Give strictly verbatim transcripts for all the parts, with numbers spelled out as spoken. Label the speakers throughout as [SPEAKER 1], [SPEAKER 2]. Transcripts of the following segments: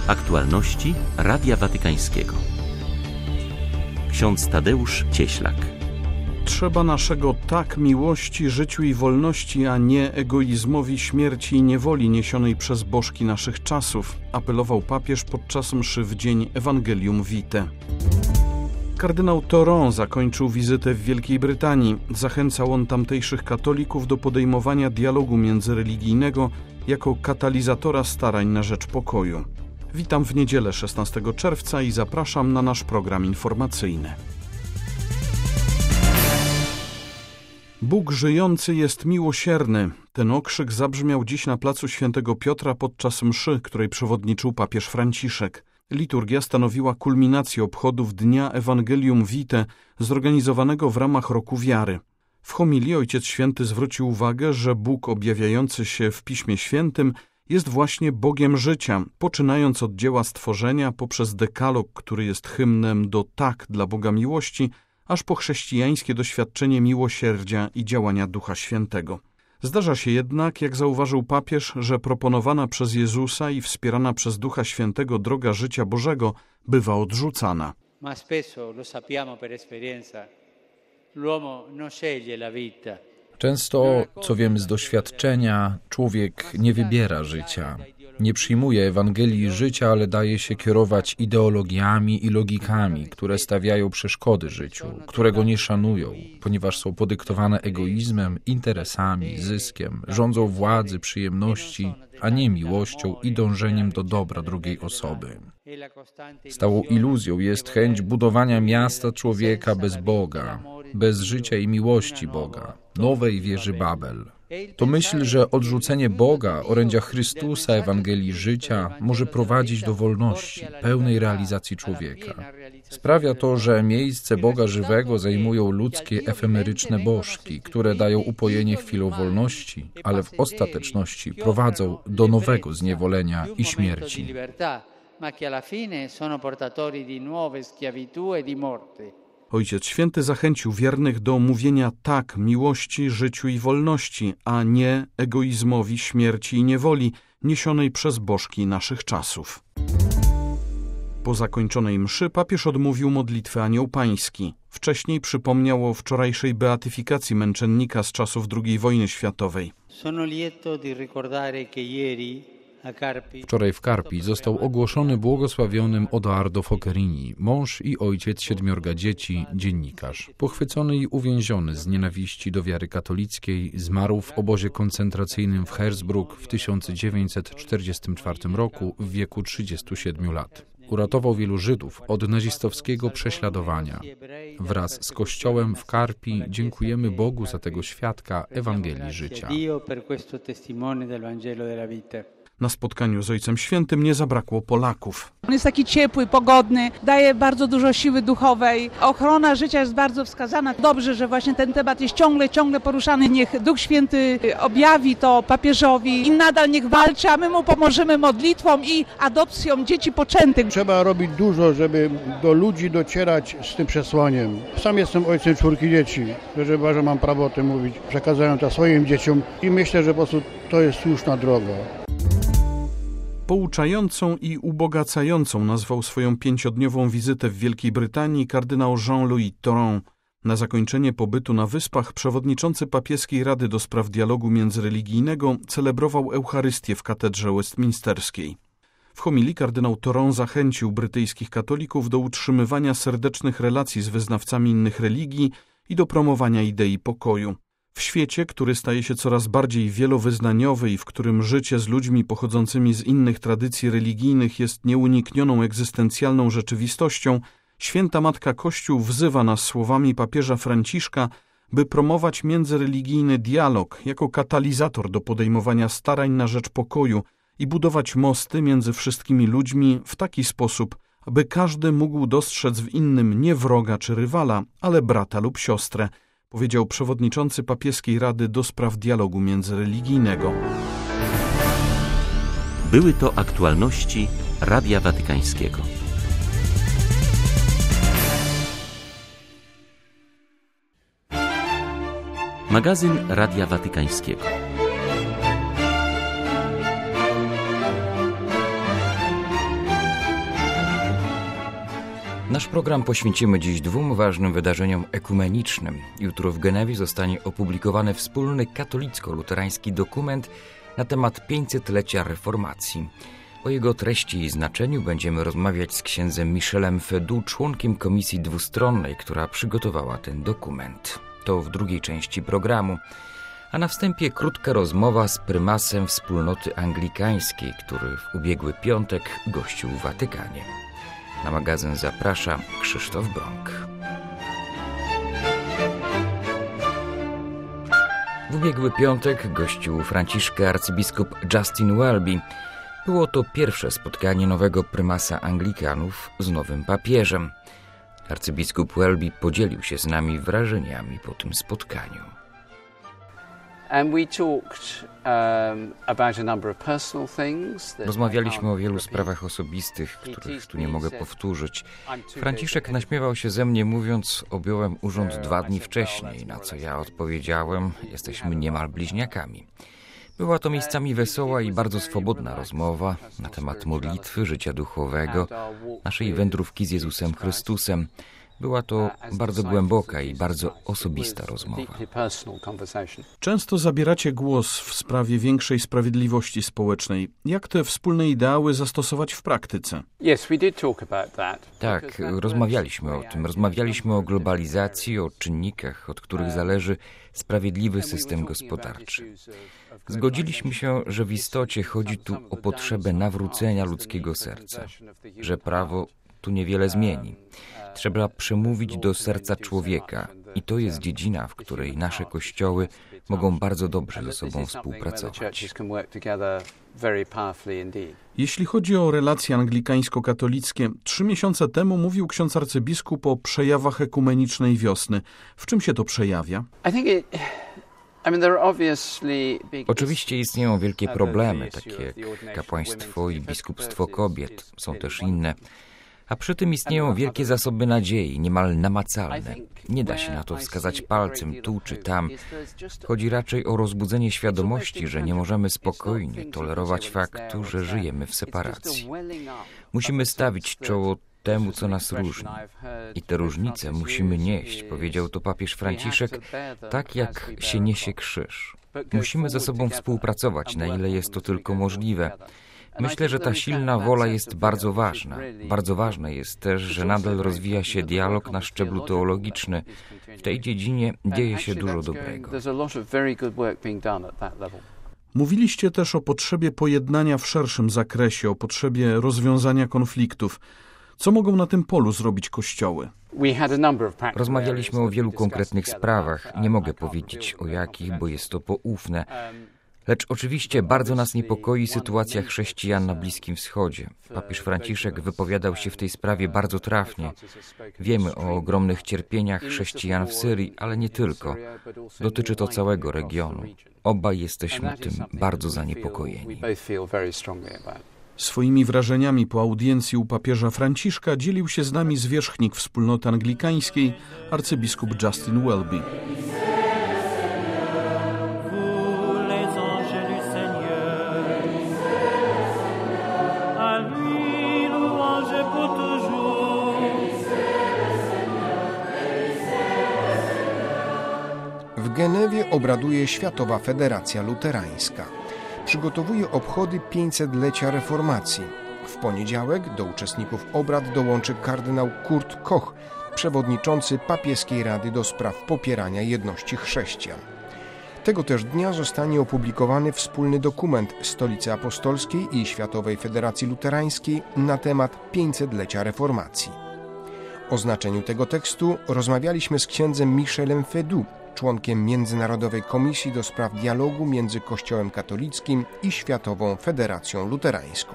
[SPEAKER 1] Aktualności Radia Watykańskiego. Ksiądz Tadeusz Cieślak.
[SPEAKER 2] Trzeba naszego tak miłości, życiu i wolności, a nie egoizmowi, śmierci i niewoli niesionej przez bożki naszych czasów, apelował papież podczas mszy w dzień Evangelium Vitae. Kardynał Thoron zakończył wizytę w Wielkiej Brytanii. Zachęcał on tamtejszych katolików do podejmowania dialogu międzyreligijnego jako katalizatora starań na rzecz pokoju. Witam w niedzielę szesnastego czerwca i zapraszam na nasz program informacyjny. Bóg żyjący jest miłosierny. Ten okrzyk zabrzmiał dziś na placu Świętego Piotra podczas mszy, której przewodniczył papież Franciszek. Liturgia stanowiła kulminację obchodów Dnia Evangelium Vitae, zorganizowanego w ramach Roku Wiary. W homilii Ojciec Święty zwrócił uwagę, że Bóg objawiający się w Piśmie Świętym jest właśnie Bogiem życia, poczynając od dzieła stworzenia poprzez dekalog, który jest hymnem do tak dla Boga miłości, aż po chrześcijańskie doświadczenie miłosierdzia i działania Ducha Świętego. Zdarza się jednak, jak zauważył papież, że proponowana przez Jezusa i wspierana przez Ducha Świętego droga życia Bożego bywa odrzucana.
[SPEAKER 3] Ma spesso lo sappiamo per esperienza. L'uomo non sceglie la vita.
[SPEAKER 4] Często, co wiemy z doświadczenia, człowiek nie wybiera życia. Nie przyjmuje Ewangelii życia, ale daje się kierować ideologiami i logikami, które stawiają przeszkody życiu, które go nie szanują, ponieważ są podyktowane egoizmem, interesami, zyskiem, rządzą władzy, przyjemności, a nie miłością i dążeniem do dobra drugiej osoby. Stałą iluzją jest chęć budowania miasta człowieka bez Boga, bez życia i miłości Boga, nowej wieży Babel. To myśl, że odrzucenie Boga, orędzia Chrystusa, Ewangelii życia może prowadzić do wolności, pełnej realizacji człowieka. Sprawia to, że miejsce Boga żywego zajmują ludzkie efemeryczne bożki, które dają upojenie chwilą wolności, ale w ostateczności prowadzą do nowego zniewolenia i śmierci.
[SPEAKER 2] Ojciec Święty zachęcił wiernych do mówienia tak miłości, życiu i wolności, a nie egoizmowi, śmierci i niewoli niesionej przez bożki naszych czasów. Po zakończonej mszy papież odmówił modlitwę Anioł Pański. Wcześniej przypomniał o wczorajszej beatyfikacji męczennika z czasów drugiej wojny światowej.
[SPEAKER 4] Wczoraj w Carpi został ogłoszony błogosławionym Odoardo Focherini, mąż i ojciec siedmiorga dzieci, dziennikarz. Pochwycony i uwięziony z nienawiści do wiary katolickiej, zmarł w obozie koncentracyjnym w Hersbruck w tysiąc dziewięćset czterdziestym czwartym roku w wieku trzydziestu siedmiu lat. Uratował wielu Żydów od nazistowskiego prześladowania. Wraz z Kościołem w Carpi dziękujemy Bogu za tego świadka Ewangelii życia.
[SPEAKER 2] Na spotkaniu z Ojcem Świętym nie zabrakło Polaków.
[SPEAKER 5] On jest taki ciepły, pogodny, daje bardzo dużo siły duchowej. Ochrona życia jest bardzo wskazana. Dobrze, że właśnie ten temat jest ciągle, ciągle poruszany. Niech Duch Święty objawi to papieżowi i nadal niech walczy, a my mu pomożemy modlitwą i adopcją dzieci poczętych.
[SPEAKER 6] Trzeba robić dużo, żeby do ludzi docierać z tym przesłaniem. Sam jestem ojcem czwórki dzieci, że uważam, mam prawo o tym mówić. Przekazałem to swoim dzieciom i myślę, że po prostu to jest słuszna droga.
[SPEAKER 2] Pouczającą i ubogacającą nazwał swoją pięciodniową wizytę w Wielkiej Brytanii kardynał Jean-Louis Thoron. Na zakończenie pobytu na Wyspach przewodniczący Papieskiej Rady do Spraw Dialogu Międzyreligijnego celebrował Eucharystię w katedrze westminsterskiej. W homilii kardynał Thoron zachęcił brytyjskich katolików do utrzymywania serdecznych relacji z wyznawcami innych religii i do promowania idei pokoju. W świecie, który staje się coraz bardziej wielowyznaniowy i w którym życie z ludźmi pochodzącymi z innych tradycji religijnych jest nieuniknioną egzystencjalną rzeczywistością, Święta Matka Kościół wzywa nas słowami papieża Franciszka, by promować międzyreligijny dialog jako katalizator do podejmowania starań na rzecz pokoju i budować mosty między wszystkimi ludźmi w taki sposób, aby każdy mógł dostrzec w innym nie wroga czy rywala, ale brata lub siostrę, powiedział przewodniczący Papieskiej Rady do Spraw Dialogu Międzyreligijnego.
[SPEAKER 1] Były to aktualności Radia Watykańskiego. Magazyn Radia Watykańskiego.
[SPEAKER 7] Nasz program poświęcimy dziś dwóm ważnym wydarzeniom ekumenicznym. Jutro w Genewie zostanie opublikowany wspólny katolicko-luterański dokument na temat pięćsetlecia reformacji. O jego treści i znaczeniu będziemy rozmawiać z księdzem Michelem Fedou, członkiem komisji dwustronnej, która przygotowała ten dokument. To w drugiej części programu. A na wstępie krótka rozmowa z prymasem wspólnoty anglikańskiej, który w ubiegły piątek gościł w Watykanie. Na magazyn zaprasza Krzysztof Brąk. W ubiegły piątek gościł Franciszka arcybiskup Justin Welby. Było to pierwsze spotkanie nowego prymasa Anglikanów z nowym papieżem. Arcybiskup Welby podzielił się z nami wrażeniami po tym spotkaniu. Rozmawialiśmy o wielu sprawach osobistych, których tu nie mogę powtórzyć. Franciszek naśmiewał się ze mnie, mówiąc: objąłem urząd dwa dni wcześniej, na co ja odpowiedziałem: jesteśmy niemal bliźniakami. Była to miejscami wesoła i bardzo swobodna rozmowa na temat modlitwy, życia duchowego, naszej wędrówki z Jezusem Chrystusem. Była to bardzo głęboka i bardzo osobista rozmowa.
[SPEAKER 2] Często zabieracie głos w sprawie większej sprawiedliwości społecznej. Jak te wspólne ideały zastosować w praktyce?
[SPEAKER 7] Tak, rozmawialiśmy o tym. Rozmawialiśmy o globalizacji, o czynnikach, od których zależy sprawiedliwy system gospodarczy. Zgodziliśmy się, że w istocie chodzi tu o potrzebę nawrócenia ludzkiego serca, że prawo tu niewiele zmieni. Trzeba przemówić do serca człowieka i to jest dziedzina, w której nasze kościoły mogą bardzo dobrze ze sobą współpracować.
[SPEAKER 2] Jeśli chodzi o relacje anglikańsko-katolickie, trzy miesiące temu mówił ksiądz arcybiskup o przejawach ekumenicznej wiosny. W czym się to przejawia?
[SPEAKER 7] Oczywiście istnieją wielkie problemy, takie jak kapłaństwo i biskupstwo kobiet. Są też inne. A przy tym istnieją wielkie zasoby nadziei, niemal namacalne. Nie da się na to wskazać palcem tu czy tam. Chodzi raczej o rozbudzenie świadomości, że nie możemy spokojnie tolerować faktu, że żyjemy w separacji. Musimy stawić czoło temu, co nas różni. I te różnice musimy nieść, powiedział to papież Franciszek, tak jak się niesie krzyż. Musimy ze sobą współpracować, na ile jest to tylko możliwe. Myślę, że ta silna wola jest bardzo ważna. Bardzo ważne jest też, że nadal rozwija się dialog na szczeblu teologiczny. W tej dziedzinie dzieje się dużo dobrego.
[SPEAKER 2] Mówiliście też o potrzebie pojednania w szerszym zakresie, o potrzebie rozwiązania konfliktów. Co mogą na tym polu zrobić kościoły?
[SPEAKER 7] Rozmawialiśmy o wielu konkretnych sprawach. Nie mogę powiedzieć o jakich, bo jest to poufne. Lecz oczywiście bardzo nas niepokoi sytuacja chrześcijan na Bliskim Wschodzie. Papież Franciszek wypowiadał się w tej sprawie bardzo trafnie. Wiemy o ogromnych cierpieniach chrześcijan w Syrii, ale nie tylko. Dotyczy to całego regionu. Obaj jesteśmy tym bardzo zaniepokojeni.
[SPEAKER 2] Swoimi wrażeniami po audiencji u papieża Franciszka dzielił się z nami zwierzchnik wspólnoty anglikańskiej, arcybiskup Justin Welby.
[SPEAKER 8] W Genewie obraduje Światowa Federacja Luterańska. Przygotowuje obchody pięćsetlecia reformacji. W poniedziałek do uczestników obrad dołączy kardynał Kurt Koch, przewodniczący Papieskiej Rady do spraw popierania jedności chrześcijan. Tego też dnia zostanie opublikowany wspólny dokument Stolicy Apostolskiej i Światowej Federacji Luterańskiej na temat pięćsetlecia reformacji. O znaczeniu tego tekstu rozmawialiśmy z księdzem Michelem Fedou, członkiem Międzynarodowej Komisji do spraw dialogu między Kościołem katolickim i Światową Federacją Luterańską.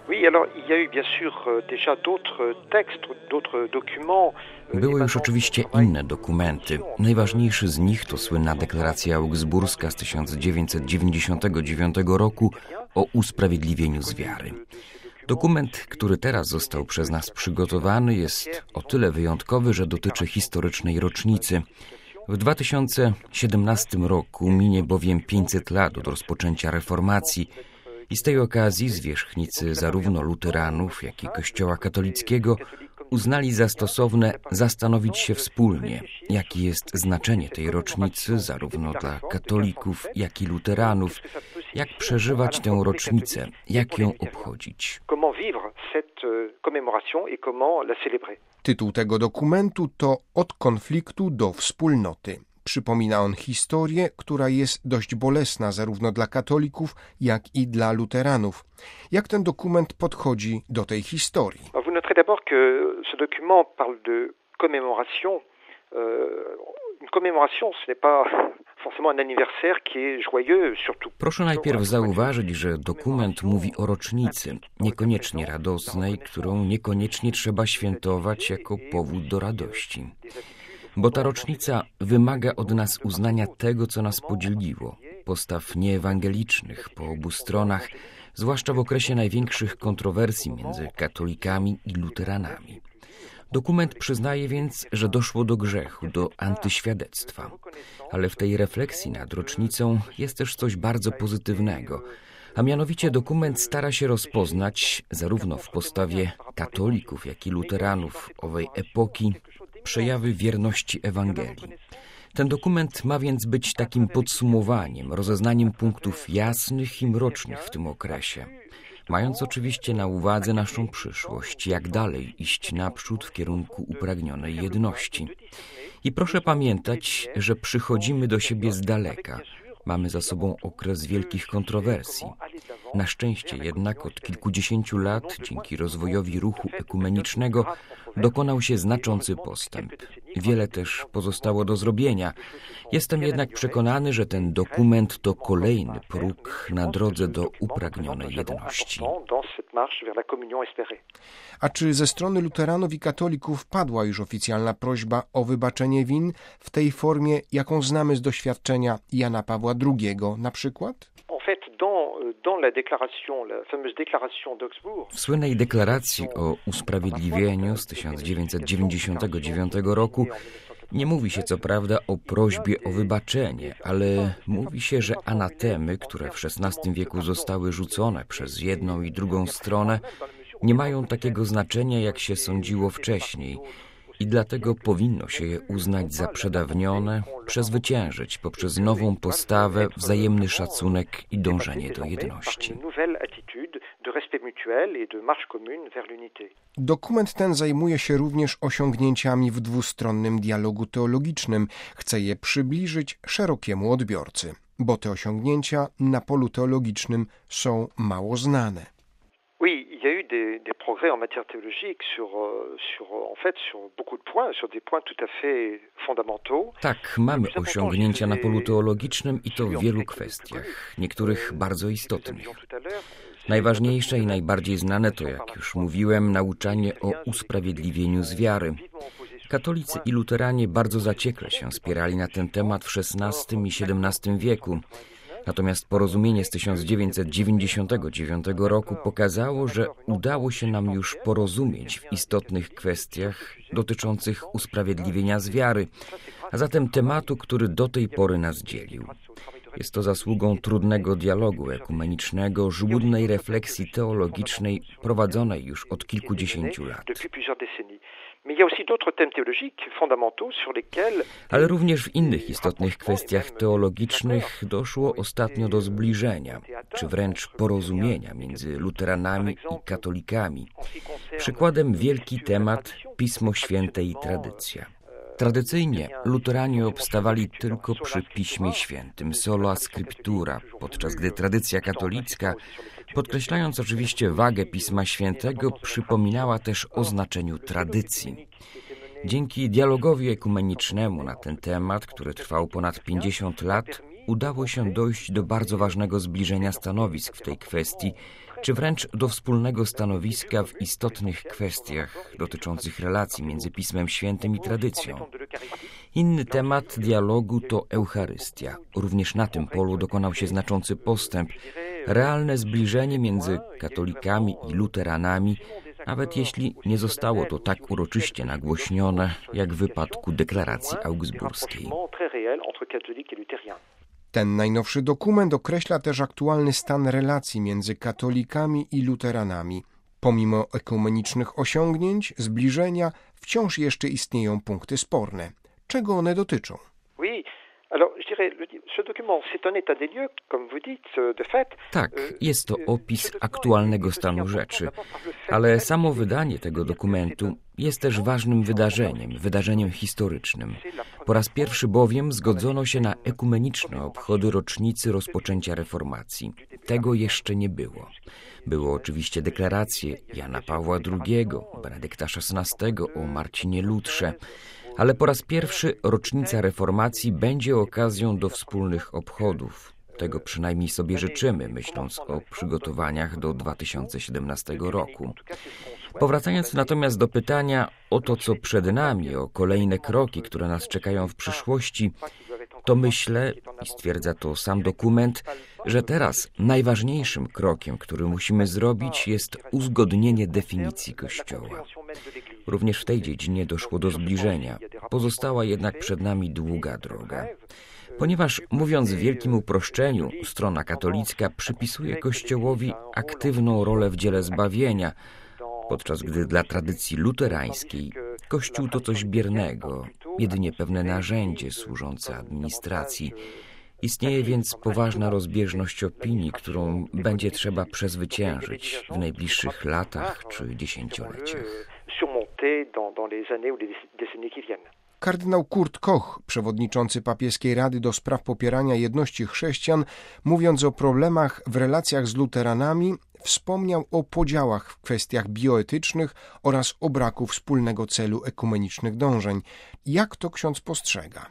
[SPEAKER 7] Były już oczywiście inne dokumenty. Najważniejszy z nich to słynna deklaracja augsburska z tysiąc dziewięćset dziewięćdziesiątego dziewiątego roku o usprawiedliwieniu z wiary. Dokument, który teraz został przez nas przygotowany, jest o tyle wyjątkowy, że dotyczy historycznej rocznicy. W dwa tysiące siedemnastym roku minie bowiem pięćset lat od rozpoczęcia reformacji i z tej okazji zwierzchnicy zarówno luteranów, jak i Kościoła katolickiego uznali za stosowne zastanowić się wspólnie, jakie jest znaczenie tej rocznicy zarówno dla katolików, jak i luteranów, jak przeżywać tę rocznicę, jak ją obchodzić.
[SPEAKER 8] Tytuł tego dokumentu to Od konfliktu do wspólnoty. Przypomina on historię, która jest dość bolesna zarówno dla katolików, jak i dla luteranów. Jak ten dokument podchodzi do tej historii?
[SPEAKER 9] Vous noterez d'abord que ce document parle de commémoration. Une commémoration, ce n'est pas forcément un anniversaire qui est joyeux, surtout.
[SPEAKER 7] Proszę najpierw zauważyć, że dokument mówi o rocznicy, niekoniecznie radosnej, którą niekoniecznie trzeba świętować jako powód do radości. Bo ta rocznica wymaga od nas uznania tego, co nas podzieliło, postaw nieewangelicznych po obu stronach, zwłaszcza w okresie największych kontrowersji między katolikami i luteranami. Dokument przyznaje więc, że doszło do grzechu, do antyświadectwa. Ale w tej refleksji nad rocznicą jest też coś bardzo pozytywnego, a mianowicie dokument stara się rozpoznać, zarówno w postawie katolików, jak i luteranów owej epoki, przejawy wierności Ewangelii. Ten dokument ma więc być takim podsumowaniem, rozeznaniem punktów jasnych i mrocznych w tym okresie, mając oczywiście na uwadze naszą przyszłość, jak dalej iść naprzód w kierunku upragnionej jedności. I proszę pamiętać, że przychodzimy do siebie z daleka. Mamy za sobą okres wielkich kontrowersji. Na szczęście jednak od kilkudziesięciu lat, dzięki rozwojowi ruchu ekumenicznego, dokonał się znaczący postęp. Wiele też pozostało do zrobienia. Jestem jednak przekonany, że ten dokument to kolejny próg na drodze do upragnionej jedności.
[SPEAKER 8] A czy ze strony luteranów i katolików padła już oficjalna prośba o wybaczenie win w tej formie, jaką znamy z doświadczenia Jana Pawła drugiego na przykład?
[SPEAKER 7] W słynnej deklaracji o usprawiedliwieniu z tysiąc dziewięćset dziewięćdziesiątego dziewiątego roku nie mówi się co prawda o prośbie o wybaczenie, ale mówi się, że anatemy, które w szesnastym wieku zostały rzucone przez jedną i drugą stronę, nie mają takiego znaczenia, jak się sądziło wcześniej. I dlatego powinno się je uznać za przedawnione, przezwyciężyć poprzez nową postawę, wzajemny szacunek i dążenie do jedności.
[SPEAKER 8] Dokument ten zajmuje się również osiągnięciami w dwustronnym dialogu teologicznym. Chce je przybliżyć szerokiemu odbiorcy, bo te osiągnięcia na polu teologicznym są mało znane.
[SPEAKER 9] Oui, il y a eu des, des progrès en matière théologique sur, sur, en fait, sur beaucoup de points, sur des points tout à fait fondamentaux.
[SPEAKER 7] Tak, mamy osiągnięcia na polu teologicznym i to w wielu kwestiach, niektórych bardzo istotnych. Najważniejsze i najbardziej znane to, jak już mówiłem, nauczanie o usprawiedliwieniu z wiary. Katolicy i luteranie bardzo zaciekle się spierali na ten temat w szesnastym i siedemnastym wieku. Natomiast porozumienie z tysiąc dziewięćset dziewięćdziesiątego dziewiątego roku pokazało, że udało się nam już porozumieć w istotnych kwestiach dotyczących usprawiedliwienia z wiary, a zatem tematu, który do tej pory nas dzielił. Jest to zasługą trudnego dialogu ekumenicznego, żmudnej refleksji teologicznej prowadzonej już od kilkudziesięciu lat. Ale również w innych istotnych kwestiach teologicznych doszło ostatnio do zbliżenia, czy wręcz porozumienia między luteranami i katolikami. Przykładem wielki temat Pismo Święte i tradycja. Tradycyjnie luteranie obstawali tylko przy Piśmie Świętym, sola scriptura, podczas gdy tradycja katolicka, podkreślając oczywiście wagę Pisma Świętego, przypominała też o znaczeniu tradycji. Dzięki dialogowi ekumenicznemu na ten temat, który trwał ponad pięćdziesiąt lat, udało się dojść do bardzo ważnego zbliżenia stanowisk w tej kwestii, czy wręcz do wspólnego stanowiska w istotnych kwestiach dotyczących relacji między Pismem Świętym i tradycją. Inny temat dialogu to Eucharystia. Również na tym polu dokonał się znaczący postęp, realne zbliżenie między katolikami i luteranami, nawet jeśli nie zostało to tak uroczyście nagłośnione, jak w wypadku deklaracji augsburskiej.
[SPEAKER 8] Ten najnowszy dokument określa też aktualny stan relacji między katolikami i luteranami. Pomimo ekumenicznych osiągnięć, zbliżenia, wciąż jeszcze istnieją punkty sporne. Czego one dotyczą?
[SPEAKER 7] Tak, jest to opis aktualnego stanu rzeczy, ale samo wydanie tego dokumentu jest też ważnym wydarzeniem, wydarzeniem historycznym. Po raz pierwszy bowiem zgodzono się na ekumeniczne obchody rocznicy rozpoczęcia reformacji. Tego jeszcze nie było. Były oczywiście deklaracje Jana Pawła drugiego, Benedykta szesnastego o Marcinie Lutrze, ale po raz pierwszy rocznica reformacji będzie okazją do wspólnych obchodów. Tego przynajmniej sobie życzymy, myśląc o przygotowaniach do dwa tysiące siedemnastego roku. Powracając natomiast do pytania o to, co przed nami, o kolejne kroki, które nas czekają w przyszłości, to myślę, i stwierdza to sam dokument, że teraz najważniejszym krokiem, który musimy zrobić, jest uzgodnienie definicji Kościoła. Również w tej dziedzinie doszło do zbliżenia. Pozostała jednak przed nami długa droga. Ponieważ, mówiąc w wielkim uproszczeniu, strona katolicka przypisuje Kościołowi aktywną rolę w dziele zbawienia, podczas gdy dla tradycji luterańskiej Kościół to coś biernego, jedynie pewne narzędzie służące administracji. Istnieje więc poważna rozbieżność opinii, którą będzie trzeba przezwyciężyć w najbliższych latach czy dziesięcioleciach.
[SPEAKER 8] Kardynał Kurt Koch, przewodniczący Papieskiej Rady do spraw popierania jedności chrześcijan, mówiąc o problemach w relacjach z luteranami, wspomniał o podziałach w kwestiach bioetycznych oraz o braku wspólnego celu ekumenicznych dążeń. Jak to ksiądz postrzega?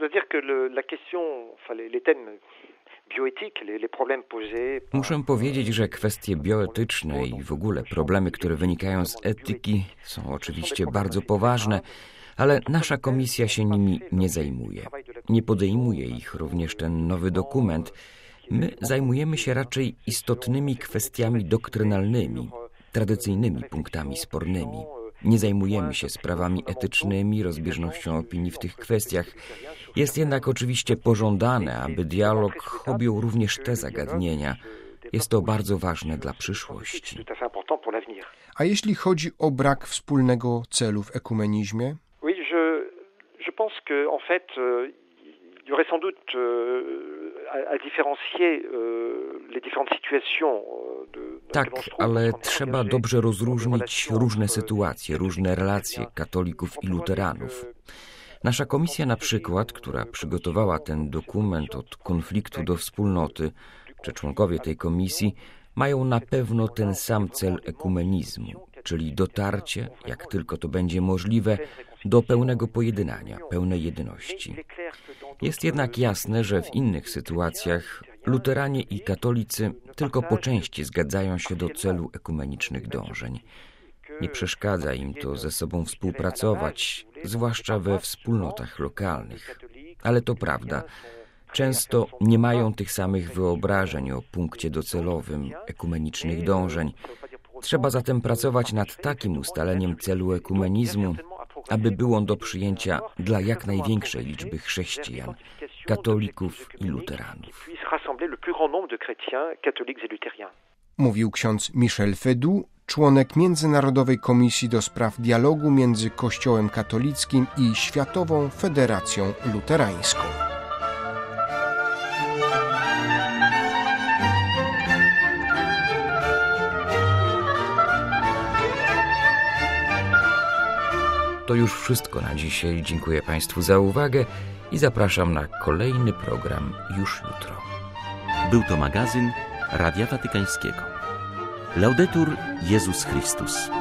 [SPEAKER 7] Muszę powiedzieć, że kwestie bioetyczne i w ogóle problemy, które wynikają z etyki, są oczywiście bardzo poważne, ale nasza komisja się nimi nie zajmuje. Nie podejmuje ich również ten nowy dokument. My zajmujemy się raczej istotnymi kwestiami doktrynalnymi, tradycyjnymi punktami spornymi. Nie zajmujemy się sprawami etycznymi, rozbieżnością opinii w tych kwestiach. Jest jednak oczywiście pożądane, aby dialog objął również te zagadnienia. Jest to bardzo ważne dla przyszłości.
[SPEAKER 8] A jeśli chodzi o brak wspólnego celu w ekumenizmie?
[SPEAKER 9] Je pense que en fait il y aurait sans doute à différencier les différentes situations de.
[SPEAKER 7] Tak, ale trzeba dobrze rozróżnić różne sytuacje, różne relacje katolików i luteranów. Nasza komisja na przykład, która przygotowała ten dokument od konfliktu do wspólnoty, czy członkowie tej komisji, mają na pewno ten sam cel ekumenizmu, czyli dotarcie, jak tylko to będzie możliwe, do pełnego pojednania, pełnej jedności. Jest jednak jasne, że w innych sytuacjach luteranie i katolicy tylko po części zgadzają się do celu ekumenicznych dążeń. Nie przeszkadza im to ze sobą współpracować, zwłaszcza we wspólnotach lokalnych. Ale to prawda, często nie mają tych samych wyobrażeń o punkcie docelowym ekumenicznych dążeń. Trzeba zatem pracować nad takim ustaleniem celu ekumenizmu, aby był on do przyjęcia dla jak największej liczby chrześcijan, katolików i luteranów.
[SPEAKER 8] Mówił ksiądz Michel Fedu, członek Międzynarodowej Komisji do Spraw Dialogu między Kościołem katolickim i Światową Federacją Luterańską.
[SPEAKER 7] To już wszystko na dzisiaj. Dziękuję Państwu za uwagę i zapraszam na kolejny program już jutro.
[SPEAKER 1] Był to magazyn Radia Watykańskiego. Laudetur Jezus Chrystus.